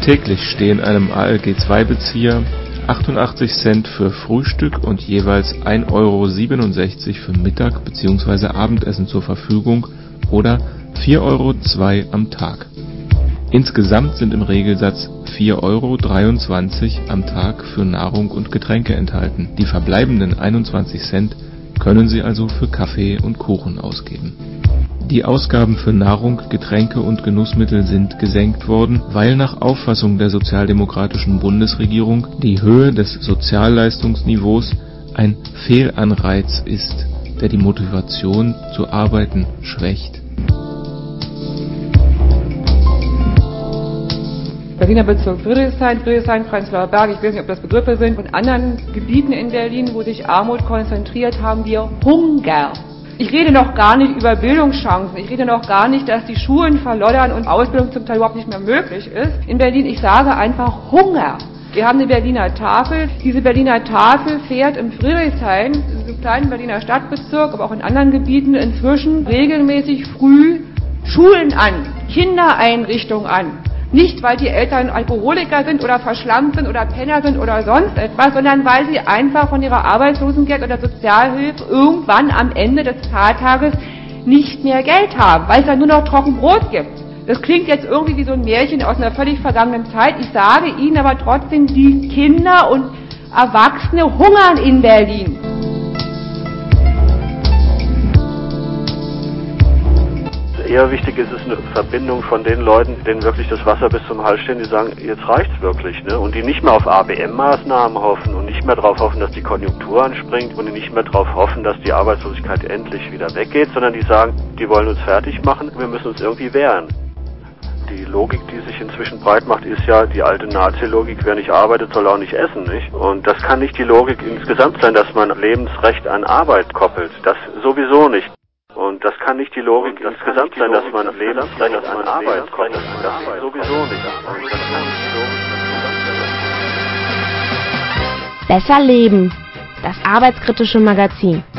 Täglich stehen einem ALG-II-Bezieher 88 Cent für Frühstück und jeweils 1,67 € für Mittag bzw. Abendessen zur Verfügung oder 4,02 € am Tag. Insgesamt sind im Regelsatz 4,23 € am Tag für Nahrung und Getränke enthalten. Die verbleibenden 21 Cent können Sie also für Kaffee und Kuchen ausgeben. Die Ausgaben für Nahrung, Getränke und Genussmittel sind gesenkt worden, weil nach Auffassung der sozialdemokratischen Bundesregierung die Höhe des Sozialleistungsniveaus ein Fehlanreiz ist, der die Motivation zu arbeiten schwächt. Berliner Bezirk Friedrichshain, Prenzlauer Berg, ich weiß nicht, ob das Begriffe sind, und anderen Gebieten in Berlin, wo sich Armut konzentriert, haben wir Hunger. Ich rede noch gar nicht über Bildungschancen, ich rede noch gar nicht, dass die Schulen verloddern und Ausbildung zum Teil überhaupt nicht mehr möglich ist. In Berlin, ich sage einfach Hunger. Wir haben eine Berliner Tafel. Diese Berliner Tafel fährt im Friedrichshain, diesem kleinen Berliner Stadtbezirk, aber auch in anderen Gebieten inzwischen regelmäßig früh Schulen an, Kindereinrichtungen an. Nicht, weil die Eltern Alkoholiker sind oder verschlammt sind oder Penner sind oder sonst etwas, sondern weil sie einfach von ihrer Arbeitslosengeld oder Sozialhilfe irgendwann am Ende des Zahltages nicht mehr Geld haben, weil es dann nur noch Trockenbrot gibt. Das klingt jetzt irgendwie wie so ein Märchen aus einer völlig vergangenen Zeit. Ich sage Ihnen aber trotzdem, die Kinder und Erwachsene hungern in Berlin. Eher wichtig ist es eine Verbindung von den Leuten, denen wirklich das Wasser bis zum Hals steht, die sagen, jetzt reicht's wirklich, ne? Und die nicht mehr auf ABM-Maßnahmen hoffen und nicht mehr darauf hoffen, dass die Konjunktur anspringt und die nicht mehr darauf hoffen, dass die Arbeitslosigkeit endlich wieder weggeht, sondern die sagen, die wollen uns fertig machen, wir müssen uns irgendwie wehren. Die Logik, die sich inzwischen breit macht, ist ja die alte Nazi-Logik, wer nicht arbeitet, soll auch nicht essen, nicht? Und das kann nicht die Logik insgesamt sein, dass man Lebensrecht an Arbeit koppelt. Das sowieso nicht. Und das kann nicht die Logik insgesamt sein, dass man Lebensrecht an Arbeit koppelt. Das sowieso nicht. Besser leben. Das arbeitskritische Magazin.